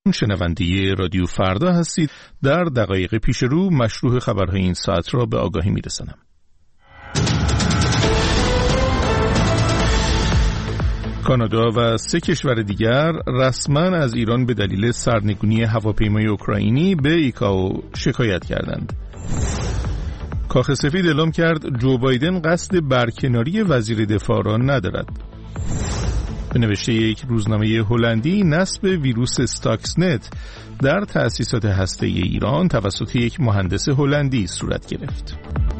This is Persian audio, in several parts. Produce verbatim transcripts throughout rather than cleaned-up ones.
شنونده رادیو فردا هستید. در دقایق پیش رو مشروع خبرهای این ساعت را به آگاهی میرسانم. کانادا و سه کشور دیگر رسما از ایران به دلیل سرنگونی هواپیمای اوکراینی به ایکائو شکایت کردند. کاخ سفید اعلام کرد جو بایدن قصد برکناری وزیر دفاع را ندارد. به نوشته یک روزنامه هلندی، نصب ویروس استاکسنت در تأسیسات هسته‌ای ایران توسط یک مهندس هلندی صورت گرفت.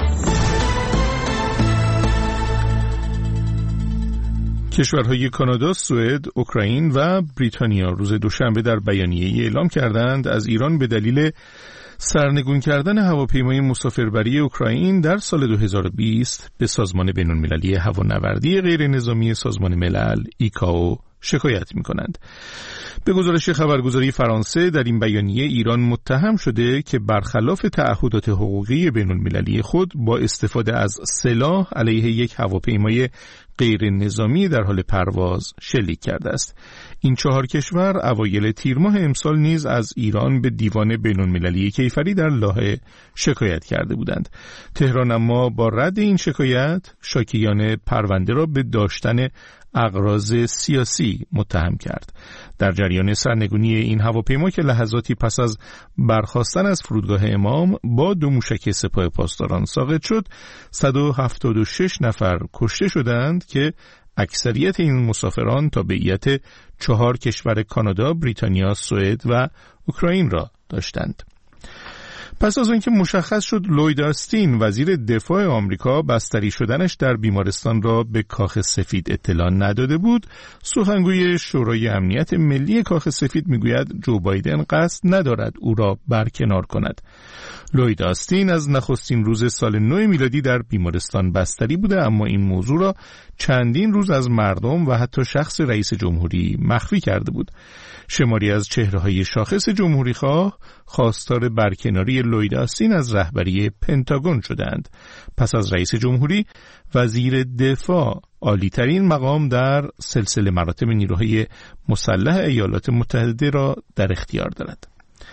کشورهای کانادا، سوئد، اوکراین و بریتانیا روز دوشنبه در بیانیه‌ای اعلام کردند از ایران به دلیل سرنگون کردن هواپیمای مسافربری اوکراین در سال دو هزار و بیست به سازمان بین‌المللی هوانوردی غیر نظامی سازمان ملل ایکائو شکایت می‌کنند. به گزارش خبرگزاری فرانسه، در این بیانیه ایران متهم شده که برخلاف تعهدات حقوقی بین‌المللی خود با استفاده از سلاح علیه یک هواپیمای غیر نظامی در حال پرواز شلیک کرده است. این چهار کشور اوایل تیر ماه امسال نیز از ایران به دیوان بین‌المللی کیفری در لاهه شکایت کرده بودند. تهران اما با رد این شکایت شاکیان پرونده را به داشتن اغراض سیاسی متهم کرد. در جریان سرنگونی این هواپیما که لحظاتی پس از برخاستن از فرودگاه امام با دو موشک سپاه پاسداران ساقط شد، صد و هفتاد و شش نفر کشته شدند که اکثریت این مسافران تابعیت چهار کشور کانادا، بریتانیا، سوئد و اوکراین را داشتند. پس از آنکه مشخص شد لوید آستین وزیر دفاع آمریکا بستری شدنش در بیمارستان را به کاخ سفید اطلاع نداده بود، سخنگوی شورای امنیت ملی کاخ سفید میگوید جو بایدن قصد ندارد او را برکنار کند. لوید آستین از نخستین روز سال نو میلادی در بیمارستان بستری بوده، اما این موضوع را چندین روز از مردم و حتی شخص رئیس جمهوری مخفی کرده بود. شماری از چهره‌های شاخص جمهوری‌خواه خواستار برکناری لوید آستین از رهبری پنتاگون شدند. پس از رئیس جمهوری، وزیر دفاع عالی‌ترین مقام در سلسله مراتب نیروهای مسلح ایالات متحده را در اختیار دارد.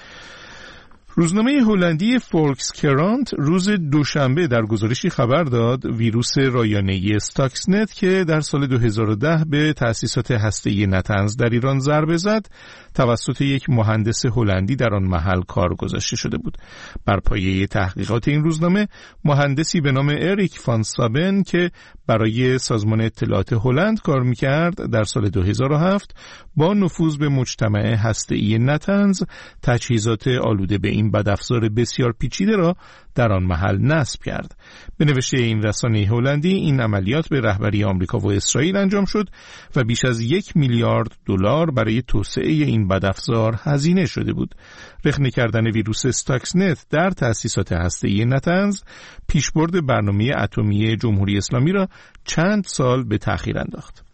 روزنامه هلندی فولکسکرانت روز دوشنبه در گزارشی خبر داد ویروس رایانه‌ای استاکسنت که در سال دو هزار و ده به تأسیسات هسته‌ای نتنز در ایران ضربه زد، توسط یک مهندس هلندی در آن محل کار گذاشته شده بود. بر پایه تحقیقات این روزنامه، مهندسی به نام اریک فان سابن که برای سازمان اطلاعات هلند کار می‌کرد، در سال دو هزار و هفت با نفوذ به مجتمع هسته‌ای نتنز تجهیزات آلوده به این بدافزار بسیار پیچیده را در آن محل نصب کرد. به نوشته این رسانه هلندی، این عملیات به رهبری آمریکا و اسرائیل انجام شد و بیش از یک میلیارد دلار برای توسعه این بدافزار هزینه شده بود. رخنه کردن ویروس استاکسنت در تأسیسات هسته‌ای نتنز پیشبرد برنامه اتمی جمهوری اسلامی را چند سال به تأخیر انداخت.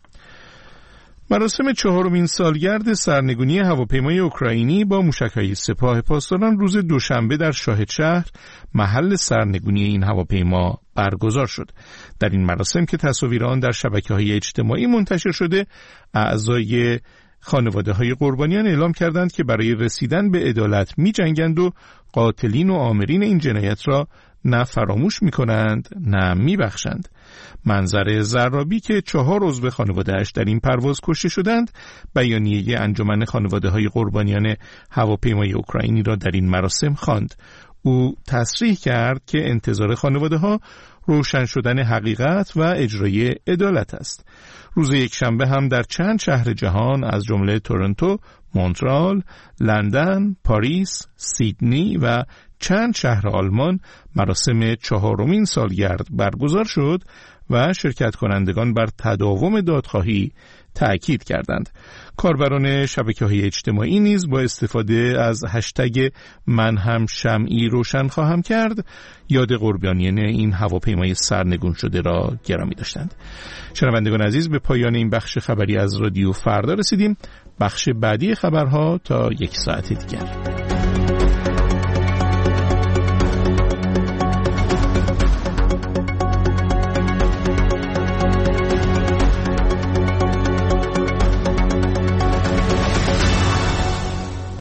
مراسم چهارمین سالگرد سرنگونی هواپیمای اوکراینی با موشک‌های سپاه پاسداران روز دوشنبه در شاهدشهر، محل سرنگونی این هواپیما، برگزار شد. در این مراسم که تصاویر آن در شبکه‌های اجتماعی منتشر شده، اعضای خانواده‌های قربانیان اعلام کردند که برای رسیدن به عدالت می‌جنگند و قاتلین و آمرین این جنایت را نه فراموش می‌کنند نه می‌بخشند. منظر زرابی که چهار عضو خانواده‌اش در این پرواز کشته شدند، بیانیه انجمن خانواده‌های قربانیان هواپیمای اوکراینی را در این مراسم خواند. او تصریح کرد که انتظار خانواده‌ها روشن شدن حقیقت و اجرای عدالت است. روز یکشنبه هم در چند شهر جهان از جمله تورنتو، مونترال، لندن، پاریس، سیدنی و چند شهر آلمان مراسم چهارمین سالگرد برگزار شد و شرکت کنندگان بر تداوم دادخواهی تأکید کردند. کاربران شبکه‌های اجتماعی نیز با استفاده از هشتگ من هم شمعی روشن خواهم کرد، یاد قربانیان این هواپیمای سرنگون شده را گرامی داشتند. شنوندگان عزیز، به پایان این بخش خبری از رادیو فردا رسیدیم. بخش بعدی خبرها تا یک ساعت دیگر.